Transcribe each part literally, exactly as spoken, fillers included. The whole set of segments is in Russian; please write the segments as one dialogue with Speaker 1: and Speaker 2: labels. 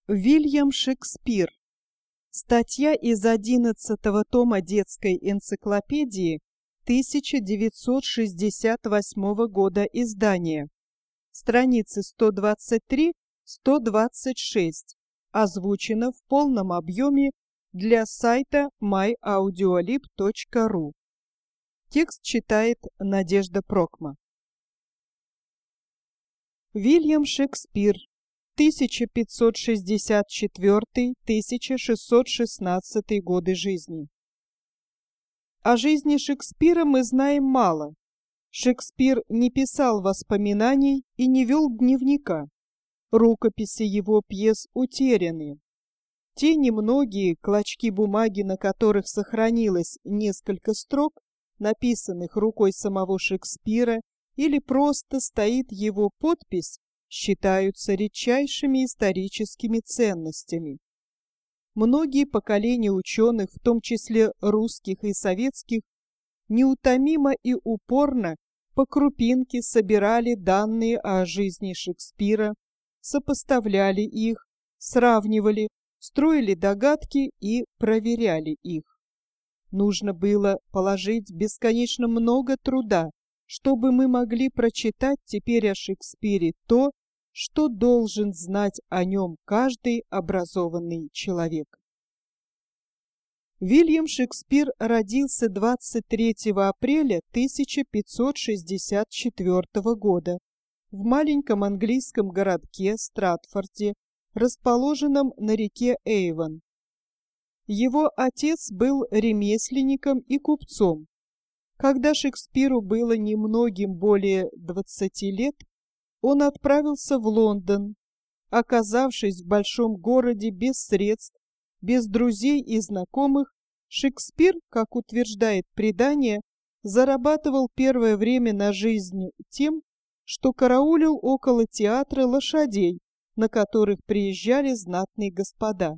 Speaker 1: Вильям Шекспир. Статья из одиннадцатого тома детской энциклопедии тысяча девятьсот шестьдесят восьмого года издания. Страницы сто двадцать три — сто двадцать шесть. Озвучено в полном объеме для сайта май аудиолиб точка ру. Текст читает Надежда Прокма. Вильям Шекспир. тысяча пятьсот шестьдесят четвёртый — тысяча шестьсот шестнадцатый годы жизни. О жизни Шекспира мы знаем мало. Шекспир не писал воспоминаний и не вел дневника. Рукописи его пьес утеряны. Те немногие клочки бумаги, на которых сохранилось несколько строк, написанных рукой самого Шекспира, или просто стоит его подпись, считаются редчайшими историческими ценностями. Многие поколения ученых, в том числе русских и советских, неутомимо и упорно по крупинке собирали данные о жизни Шекспира, сопоставляли их, сравнивали, строили догадки и проверяли их. Нужно было положить бесконечно много труда, чтобы мы могли прочитать теперь о Шекспире то, что должен знать о нем каждый образованный человек. Вильям Шекспир родился двадцать третьего апреля тысяча пятьсот шестьдесят четвёртого года в маленьком английском городке Стратфорде, расположенном на реке Эйвон. Его отец был ремесленником и купцом. Когда Шекспиру было немногим более двадцати лет, он отправился в Лондон. Оказавшись в большом городе без средств, без друзей и знакомых, Шекспир, как утверждает предание, зарабатывал первое время на жизнь тем, что караулил около театра лошадей, на которых приезжали знатные господа.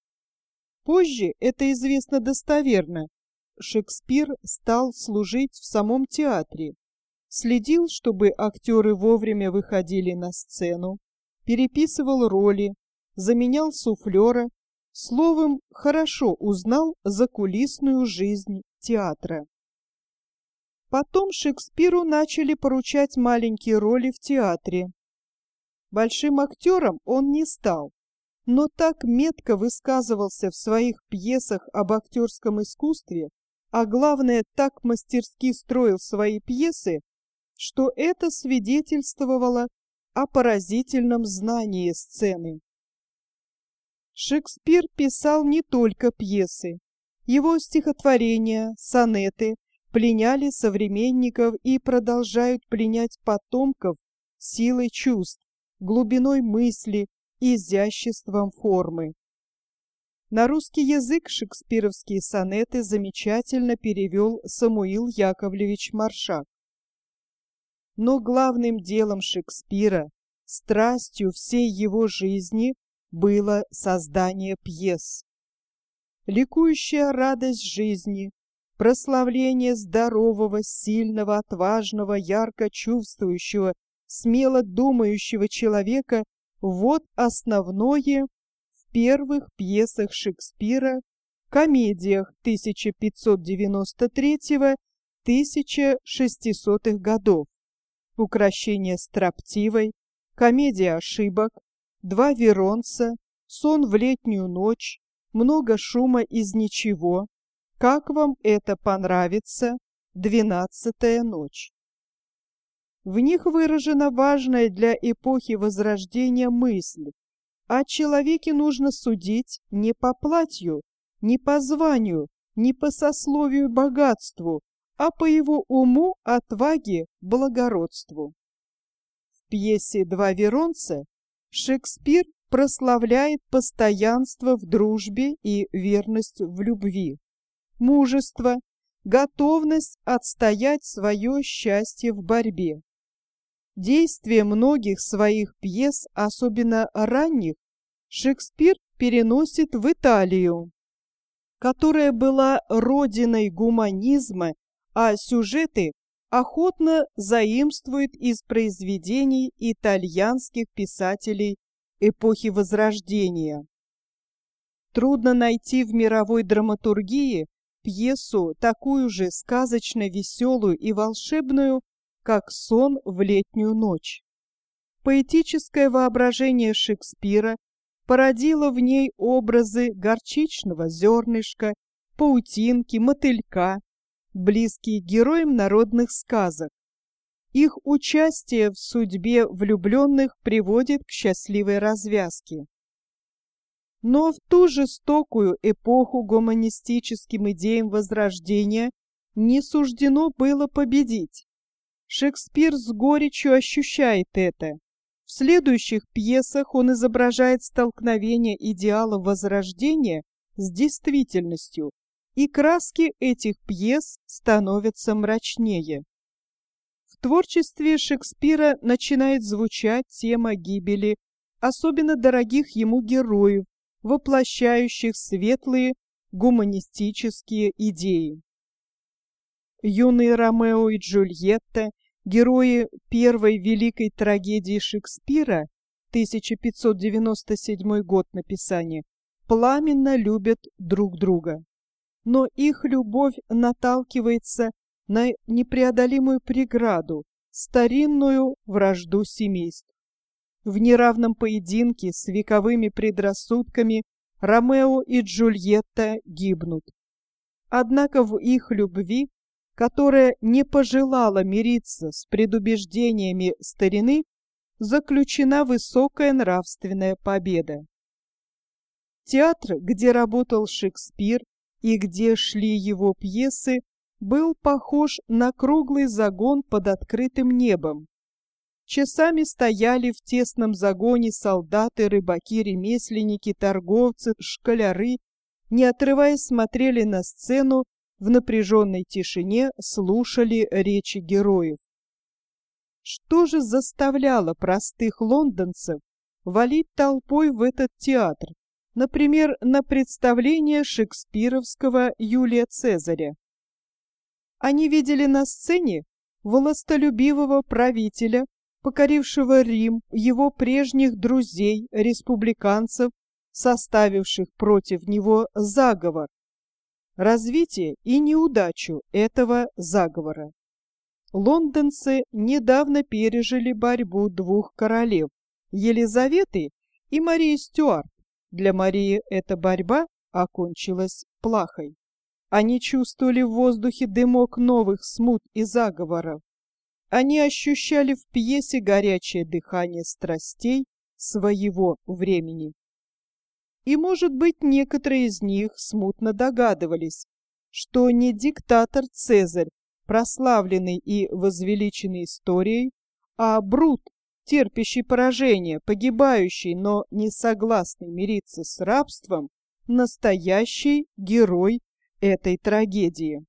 Speaker 1: Позже, это известно достоверно, Шекспир стал служить в самом театре, следил, чтобы актеры вовремя выходили на сцену, переписывал роли, заменял суфлера, словом, хорошо узнал закулисную жизнь театра. Потом Шекспиру начали поручать маленькие роли в театре. Большим актером он не стал, но так метко высказывался в своих пьесах об актерском искусстве, а главное, так мастерски строил свои пьесы, что это свидетельствовало о поразительном знании сцены. Шекспир писал не только пьесы. Его стихотворения, сонеты пленяли современников и продолжают пленять потомков силой чувств, глубиной мысли, изяществом формы. На русский язык шекспировские сонеты замечательно перевел Самуил Яковлевич Маршак. Но главным делом Шекспира, страстью всей его жизни, было создание пьес. Ликующая радость жизни, прославление здорового, сильного, отважного, ярко чувствующего, смело думающего человека – вот основное в первых пьесах Шекспира, комедиях тысяча пятьсот девяносто третьего — тысяча шестисотых годов. Укрощение строптивой, комедия ошибок, два Веронца, сон в летнюю ночь, много шума из ничего, как вам это понравится, двенадцатая ночь. В них выражена важная для эпохи Возрождения мысль: о человеке нужно судить не по платью, не по званию, не по сословию богатству, а по его уму, отваге, благородству. В пьесе «Два Веронца» Шекспир прославляет постоянство в дружбе и верность в любви, мужество, готовность отстоять свое счастье в борьбе. Действие многих своих пьес, особенно ранних, Шекспир переносит в Италию, которая была родиной гуманизма, а сюжеты охотно заимствует из произведений итальянских писателей эпохи Возрождения. Трудно найти в мировой драматургии пьесу такую же сказочно веселую и волшебную, как «Сон в летнюю ночь». Поэтическое воображение Шекспира породило в ней образы горчичного зернышка, паутинки, мотылька, близкие героям народных сказок. Их участие в судьбе влюбленных приводит к счастливой развязке. Но в ту жестокую эпоху гуманистическим идеям Возрождения не суждено было победить. Шекспир с горечью ощущает это. В следующих пьесах он изображает столкновение идеала Возрождения с действительностью, и краски этих пьес становятся мрачнее. В творчестве Шекспира начинает звучать тема гибели особенно дорогих ему героев, воплощающих светлые гуманистические идеи. Юные Ромео и Джульетта, герои первой великой трагедии Шекспира, тысяча пятьсот девяносто седьмой год написания, пламенно любят друг друга. Но их любовь наталкивается на непреодолимую преграду, старинную вражду семейств. В неравном поединке с вековыми предрассудками Ромео и Джульетта гибнут. Однако в их любви, которая не пожелала мириться с предубеждениями старины, заключена высокая нравственная победа. Театр, где работал Шекспир и где шли его пьесы, был похож на круглый загон под открытым небом. Часами стояли в тесном загоне солдаты, рыбаки, ремесленники, торговцы, школяры, не отрываясь смотрели на сцену, в напряженной тишине слушали речи героев. Что же заставляло простых лондонцев валить толпой в этот театр, например, на представление шекспировского Юлия Цезаря? Они видели на сцене властолюбивого правителя, покорившего Рим, его прежних друзей, республиканцев, составивших против него заговор, развитие и неудачу этого заговора. Лондонцы недавно пережили борьбу двух королев, Елизаветы и Марии Стюарт. Для Марии эта борьба окончилась плахой. Они чувствовали в воздухе дымок новых смут и заговоров. Они ощущали в пьесе горячее дыхание страстей своего времени. И, может быть, некоторые из них смутно догадывались, что не диктатор Цезарь, прославленный и возвеличенный историей, а Брут, терпящий поражение, погибающий, но не согласный мириться с рабством, настоящий герой этой трагедии.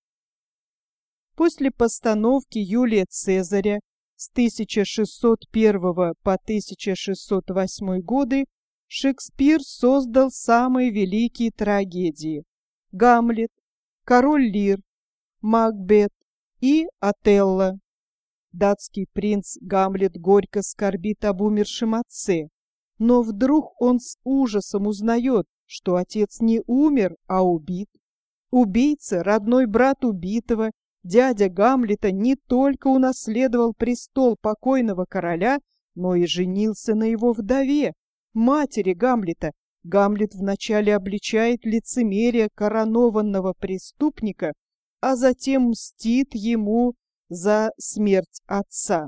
Speaker 1: После постановки Юлия Цезаря с тысяча шестьсот первого по тысяча шестьсот восьмой годы Шекспир создал самые великие трагедии: Гамлет, Король Лир, Макбет и Отелло. Датский принц Гамлет горько скорбит об умершем отце, но вдруг он с ужасом узнает, что отец не умер, а убит. Убийца, родной брат убитого, дядя Гамлета, не только унаследовал престол покойного короля, но и женился на его вдове, матери Гамлета. Гамлет вначале обличает лицемерие коронованного преступника, а затем мстит ему за смерть отца.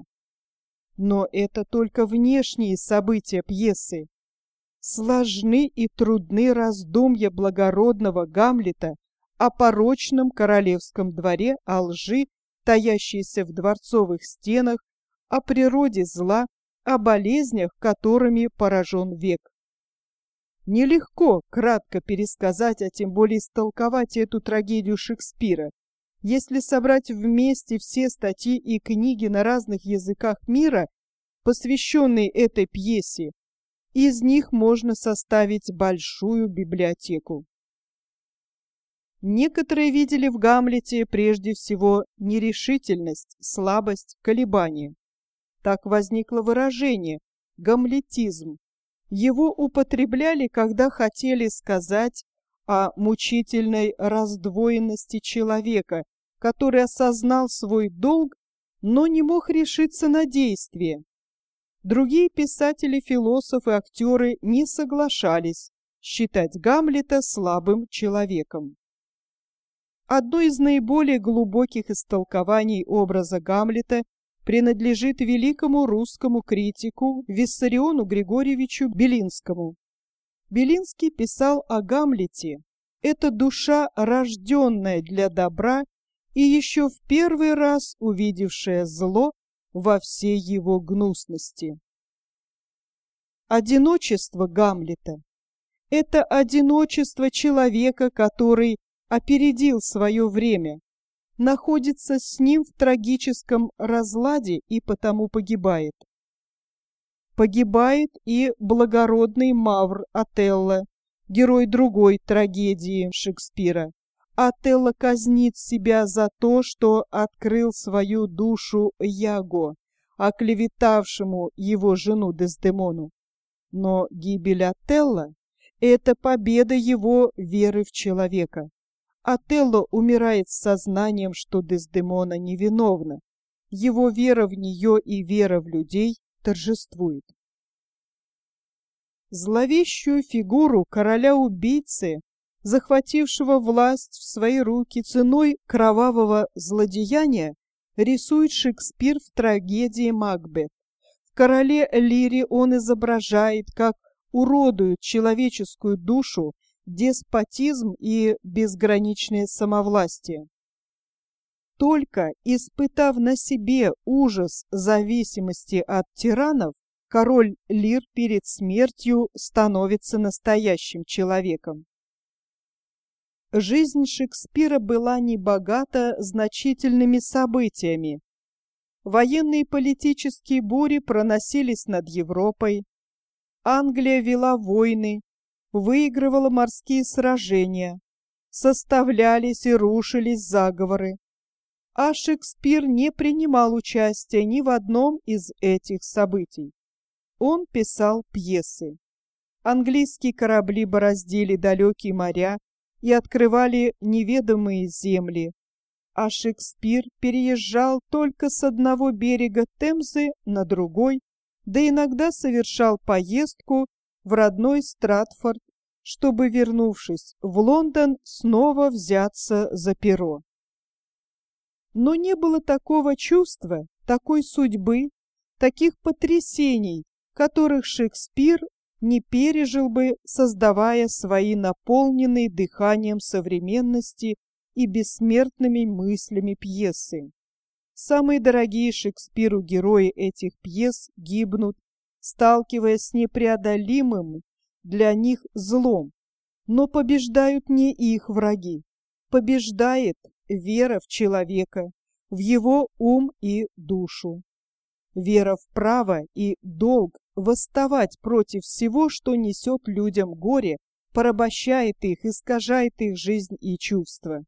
Speaker 1: Но это только внешние события пьесы. Сложны и трудны раздумья благородного Гамлета о порочном королевском дворе, о лжи, таящейся в дворцовых стенах, о природе зла, о болезнях, которыми поражен век. Нелегко кратко пересказать, а тем более истолковать эту трагедию Шекспира. Если собрать вместе все статьи и книги на разных языках мира, посвященные этой пьесе, из них можно составить большую библиотеку. Некоторые видели в Гамлете прежде всего нерешительность, слабость, колебания. Так возникло выражение «гамлетизм». Его употребляли, когда хотели сказать о мучительной раздвоенности человека, который осознал свой долг, но не мог решиться на действие. Другие писатели, философы, актеры не соглашались считать Гамлета слабым человеком. Одно из наиболее глубоких истолкований образа Гамлета принадлежит великому русскому критику Виссариону Григорьевичу Белинскому. Белинский писал о Гамлете: «Это душа, рожденная для добра и еще в первый раз увидевшая зло во всей его гнусности». Одиночество Гамлета – это одиночество человека, который опередил свое время, находится с ним в трагическом разладе и потому погибает. Погибает и благородный Мавр Отелло, герой другой трагедии Шекспира. Отелло казнит себя за то, что открыл свою душу Яго, оклеветавшему его жену Дездемону. Но гибель Отелло – это победа его веры в человека. Отелло умирает с сознанием, что Дездемона невиновна. Его вера в нее и вера в людей торжествует. Зловещую фигуру короля-убийцы, захватившего власть в свои руки ценой кровавого злодеяния, рисует Шекспир в трагедии «Макбет». В «Короле Лире» он изображает, как уродуют человеческую душу деспотизм и безграничное самовластие. Только испытав на себе ужас зависимости от тиранов, король Лир перед смертью становится настоящим человеком. Жизнь Шекспира была небогата значительными событиями. Военные и политические бури проносились над Европой. Англия вела войны, выигрывала морские сражения, составлялись и рушились заговоры. А Шекспир не принимал участия ни в одном из этих событий. Он писал пьесы. Английские корабли бороздили далекие моря и открывали неведомые земли, а Шекспир переезжал только с одного берега Темзы на другой, да иногда совершал поездку в родной Стратфорд, чтобы, вернувшись в Лондон, снова взяться за перо. Но не было такого чувства, такой судьбы, таких потрясений, которых Шекспир не пережил бы, создавая свои наполненные дыханием современности и бессмертными мыслями пьесы. Самые дорогие Шекспиру герои этих пьес гибнут, сталкиваясь с непреодолимым для них злом, но побеждают не их враги, побеждает вера в человека, в его ум и душу. Вера в право и долг восставать против всего, что несет людям горе, порабощает их, искажает их жизнь и чувства.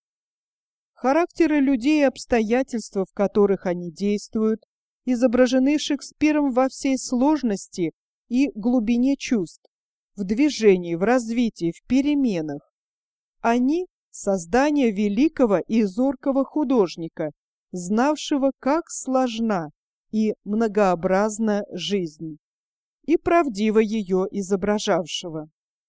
Speaker 1: Характеры людей и обстоятельства, в которых они действуют, изображены Шекспиром во всей сложности и глубине чувств, в движении, в развитии, в переменах. Они – создание великого и зоркого художника, знавшего, как сложна и многообразна жизнь, и правдиво ее изображавшего.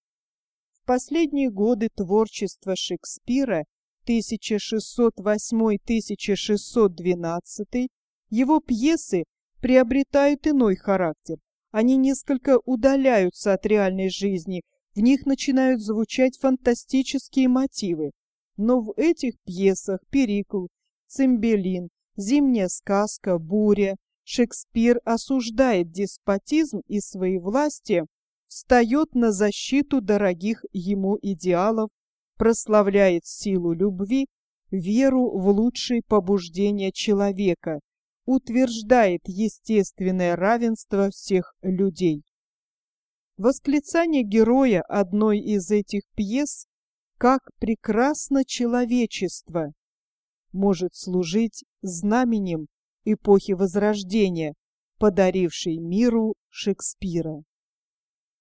Speaker 1: В последние годы творчества Шекспира тысяча шестьсот восьмой — тысяча шестьсот двенадцатый его пьесы приобретают иной характер. Они несколько удаляются от реальной жизни, в них начинают звучать фантастические мотивы. Но в этих пьесах «Перикл», «Цимбелин», «Зимняя сказка», «Буря» Шекспир осуждает деспотизм и своевластие, встает на защиту дорогих ему идеалов, прославляет силу любви, веру в лучшие побуждения человека, утверждает естественное равенство всех людей. Восклицание героя одной из этих пьес «Как прекрасно человечество» может служить знаменем эпохи Возрождения, подарившей миру Шекспира.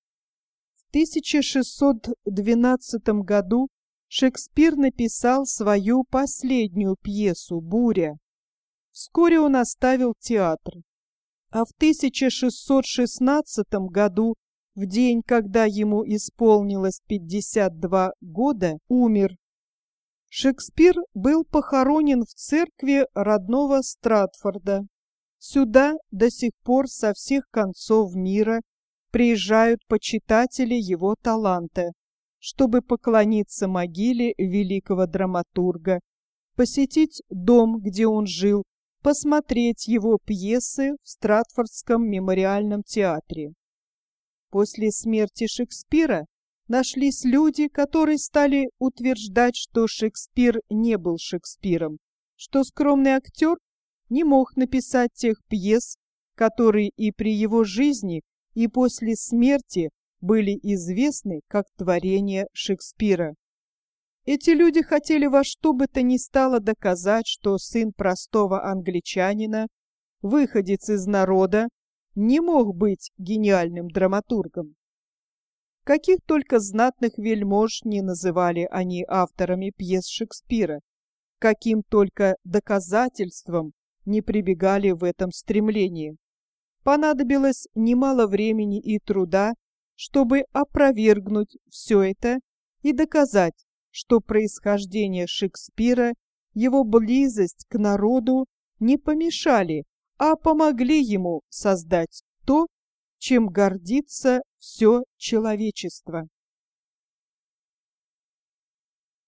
Speaker 1: тысяча шестьсот двенадцатом году Шекспир написал свою последнюю пьесу «Буря». Вскоре он оставил театр, а в тысяча шестьсот шестнадцатом году, в день, когда ему исполнилось пятьдесят два года, умер. Шекспир был похоронен в церкви родного Стратфорда. Сюда до сих пор со всех концов мира приезжают почитатели его таланта, чтобы поклониться могиле великого драматурга, посетить дом, где он жил, посмотреть его пьесы в Стратфордском мемориальном театре. После смерти Шекспира нашлись люди, которые стали утверждать, что Шекспир не был Шекспиром, что скромный актер не мог написать тех пьес, которые и при его жизни, и после смерти были известны как творения Шекспира. Эти люди хотели во что бы то ни стало доказать, что сын простого англичанина, выходец из народа, не мог быть гениальным драматургом. Каких только знатных вельмож не называли они авторами пьес Шекспира, каким только доказательством не прибегали в этом стремлении. Понадобилось немало времени и труда, чтобы опровергнуть все это и доказать, что происхождение Шекспира, его близость к народу не помешали, а помогли ему создать то, чем гордится все человечество.